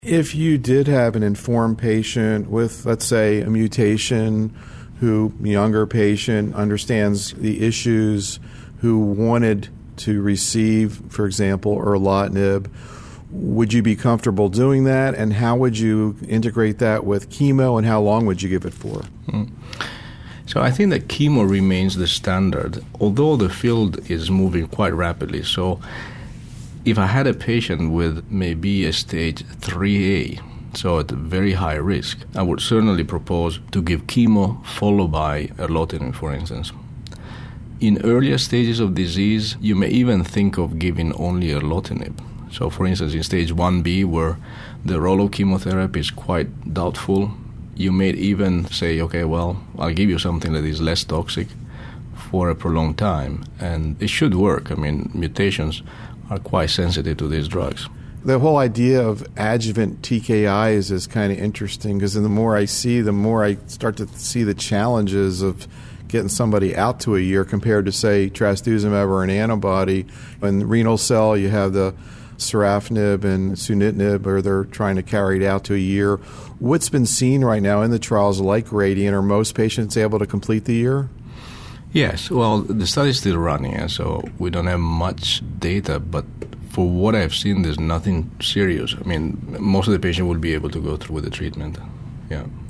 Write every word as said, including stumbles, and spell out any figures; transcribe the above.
If you did have an informed patient with, let's say, a mutation, who, younger patient, understands the issues, who wanted to receive, for example, erlotinib, would you be comfortable doing that? And how would you integrate that with chemo, and how long would you give it for? Mm. So I think that chemo remains the standard, although the field is moving quite rapidly. So if I had a patient with maybe a stage three A, so at very high risk, I would certainly propose to give chemo followed by erlotinib, for instance. In earlier stages of disease, you may even think of giving only erlotinib. So for instance, in stage one B, where the role of chemotherapy is quite doubtful, you may even say, okay, well, I'll give you something that is less toxic for a prolonged time. And it should work. I mean, mutations are quite sensitive to these drugs. The whole idea of adjuvant T K Is is kind of interesting, because the more I see, the more I start to see the challenges of getting somebody out to a year compared to, say, trastuzumab or an antibody. In renal cell, you have the sorafenib and sunitinib, or they're trying to carry it out to a year. What's been seen right now in the trials like GRADIENT, are most patients able to complete the year? Yes. Well, the study is still running, and so we don't have much data, but for what I've seen, there's nothing serious. I mean, most of the patients will be able to go through with the treatment. Yeah.